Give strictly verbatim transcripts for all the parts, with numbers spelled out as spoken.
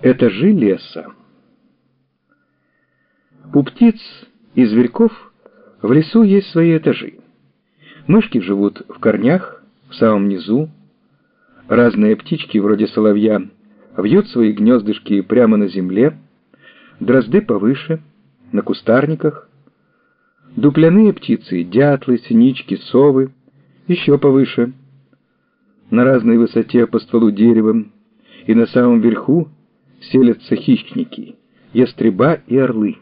Этажи леса. У птиц и зверьков в лесу есть свои этажи. Мышки живут в корнях, в самом низу. Разные птички, вроде соловья, вьют свои гнездышки прямо на земле. Дрозды повыше, на кустарниках. Дупляные птицы, дятлы, синички, совы, еще повыше. На разной высоте по стволу дерева и на самом верху селятся хищники, ястреба и орлы.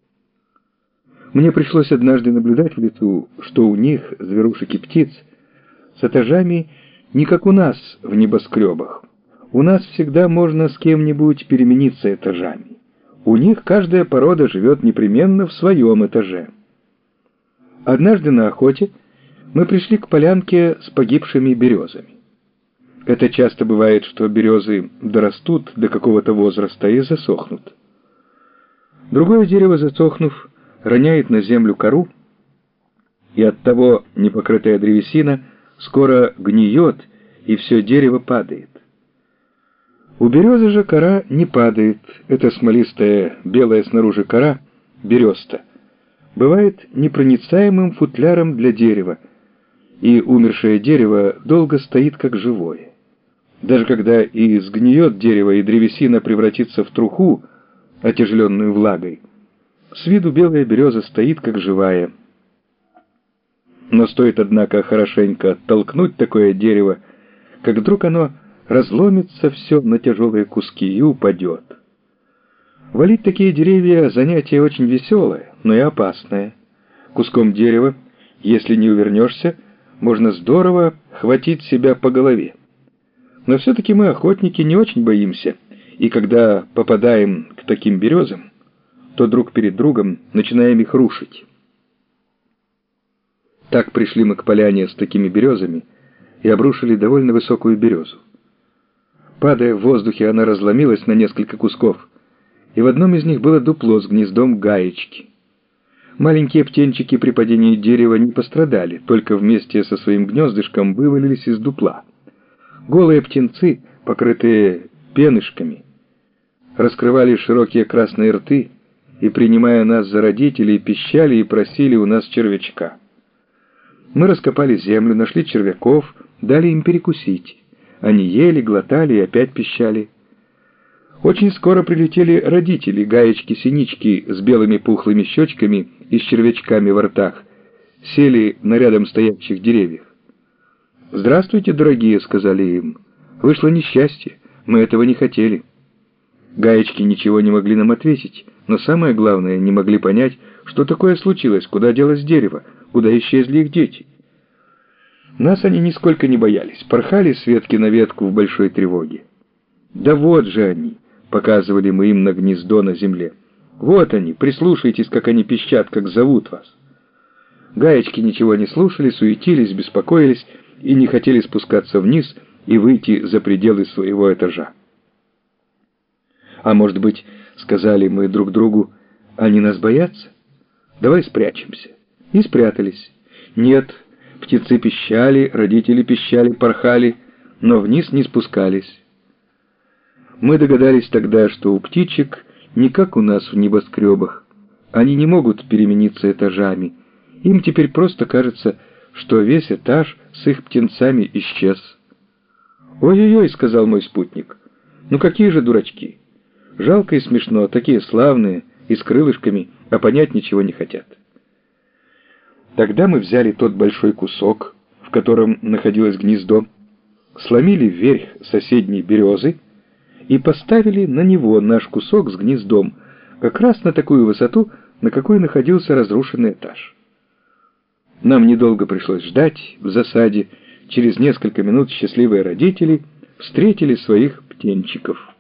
Мне пришлось однажды наблюдать в лесу, что у них, зверушек и птиц, с этажами не как у нас в небоскребах. У нас всегда можно с кем-нибудь перемениться этажами. У них каждая порода живет непременно в своем этаже. Однажды на охоте мы пришли к полянке с погибшими березами. Это часто бывает, что березы дорастут до какого-то возраста и засохнут. Другое дерево, засохнув, роняет на землю кору, и оттого непокрытая древесина скоро гниет, и все дерево падает. У березы же кора не падает, эта смолистая белая снаружи кора, береста, бывает непроницаемым футляром для дерева, и умершее дерево долго стоит как живое. Даже когда и сгниет дерево, и древесина превратится в труху, отяжеленную влагой, с виду белая береза стоит как живая. Но стоит, однако, хорошенько оттолкнуть такое дерево, как вдруг оно разломится все на тяжелые куски и упадет. Валить такие деревья — занятие очень веселое, но и опасное. Куском дерева, если не увернешься, можно здорово хватить себя по голове. Но все-таки мы, охотники, не очень боимся, и когда попадаем к таким березам, то друг перед другом начинаем их рушить. Так пришли мы к поляне с такими березами и обрушили довольно высокую березу. Падая в воздухе, она разломилась на несколько кусков, и в одном из них было дупло с гнездом гаечки. Маленькие птенчики при падении дерева не пострадали, только вместе со своим гнездышком вывалились из дупла. Голые птенцы, покрытые пенышками, раскрывали широкие красные рты и, принимая нас за родителей, пищали и просили у нас червячка. Мы раскопали землю, нашли червяков, дали им перекусить. Они ели, глотали и опять пищали. Очень скоро прилетели родители, гаечки-синички с белыми пухлыми щечками и с червячками во ртах, сели на рядом стоящих деревьях. «Здравствуйте, дорогие», — сказали им. «Вышло несчастье, мы этого не хотели». Гаечки ничего не могли нам ответить, но самое главное, не могли понять, что такое случилось, куда делось дерево, куда исчезли их дети. Нас они нисколько не боялись, порхали с ветки на ветку в большой тревоге. «Да вот же они», — показывали мы им на гнездо на земле. «Вот они, прислушайтесь, как они пищат, как зовут вас». Гаечки ничего не слушали, суетились, беспокоились и не хотели спускаться вниз и выйти за пределы своего этажа. «А может быть, — сказали мы друг другу, — они нас боятся? Давай спрячемся». И спрятались. Нет, птицы пищали, родители пищали, порхали, но вниз не спускались. Мы догадались тогда, что у птичек не как у нас в небоскребах. Они не могут перемениться этажами. Им теперь просто кажется, что весь этаж с их птенцами исчез. «Ой-ой-ой», — сказал мой спутник, — «ну какие же дурачки! Жалко и смешно, такие славные и с крылышками, а понять ничего не хотят». Тогда мы взяли тот большой кусок, в котором находилось гнездо, сломили вверх соседней березы и поставили на него наш кусок с гнездом, как раз на такую высоту, на какой находился разрушенный этаж. Нам недолго пришлось ждать в засаде. Через несколько минут счастливые родители встретили своих птенчиков.